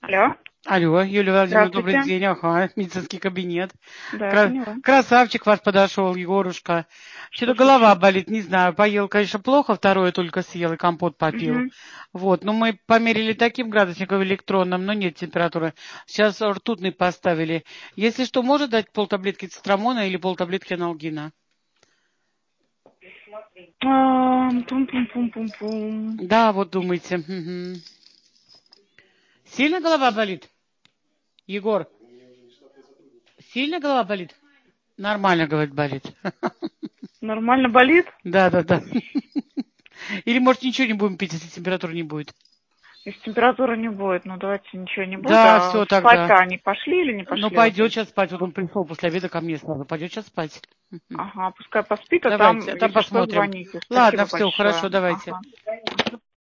Алло. Алло, Юлия Владимировна, добрый Здравствуйте. день. Ага, медицинский кабинет. Да, я поняла. Красавчик ваш подошел, Егорушка. Что Что-то голова случилось? болит, не знаю. Поел, конечно, плохо, второе только съел и компот попил. Угу. Вот, но мы померили таким градусником электронным, но нет температуры. Сейчас ртутный поставили. Если что, может дать полтаблетки цитрамона или полтаблетки аналгина? Пум-пум-пум-пум-пум. Да, вот думайте. Мгм. Сильно голова болит? Егор, сильно голова болит? Нормально, говорит, болит. Нормально болит? Да, да, да. Или, может, ничего не будем пить, если температура не будет? Если температуры не будет, ну давайте ничего не будет. Да, А все тогда. спать-то они пошли или не Ну, пошли пойдет опять? сейчас спать. Вот он пришел после обеда ко мне сразу. Пойдет сейчас спать. Мгм. Ага, пускай поспит, а Давайте, там, а там если что, посмотрим. звоните. Ладно, Спасибо все, большое. хорошо, давайте. Ага.